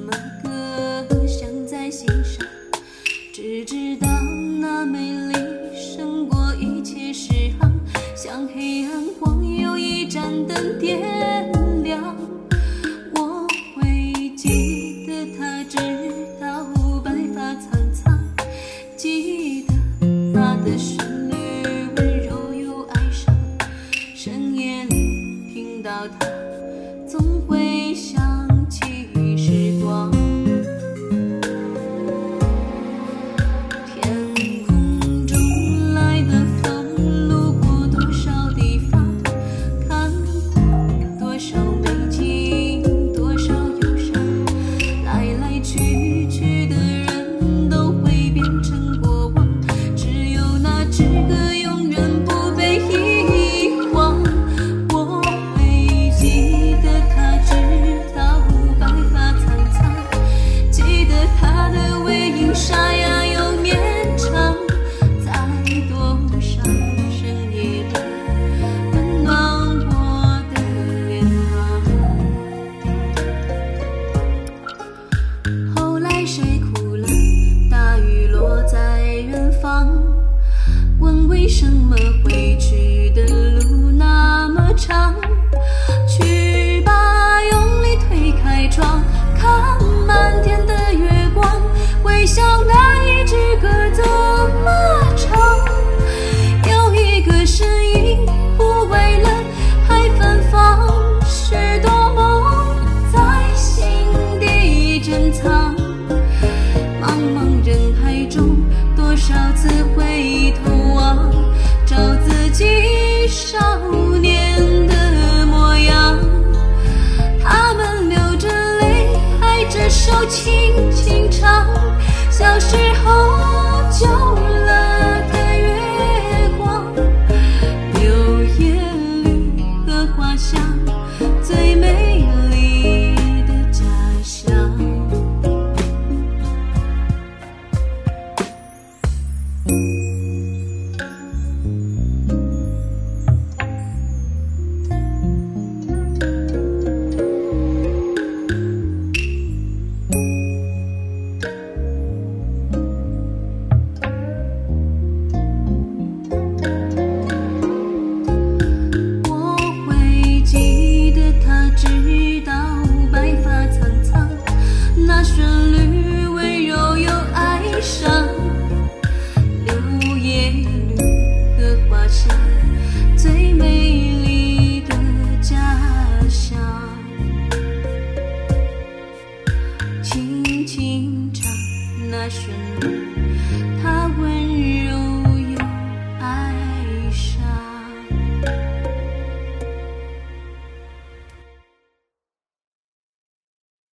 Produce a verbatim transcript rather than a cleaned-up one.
么歌响在心上，只知道那美丽胜过一切诗行，像黑暗光有一盏灯点亮。我会记得他直到白发苍苍，记得他的旋律温柔又哀伤，深夜里听到他总会想起时光。天空中来的风路过多少地方，看过多少美景，多少忧伤，来来去去的人都会变成过往，只有那支歌永远不被遗忘。我会记得他直到白发苍苍，记得他的背影沙哑又绵长，在多少深夜里温暖我的脸庞。后来谁哭了？大雨落在远方，问为什么回去的路那么长，去吧，用力推开窗，看满天的月光，回想那一支歌怎么唱。有一个声音不为了还芬芳，许多梦在心底珍藏，茫茫人海中多少次回头望，找自己少年的模样。他们流着泪挨着手轻轻唱，小时候就了的月光，柳叶绿荷花香，最美丽的家乡。我会记得他直到白发苍苍，那旋律温柔又哀伤，柳叶绿荷花香，最美丽的家乡。轻轻唱那旋律，它温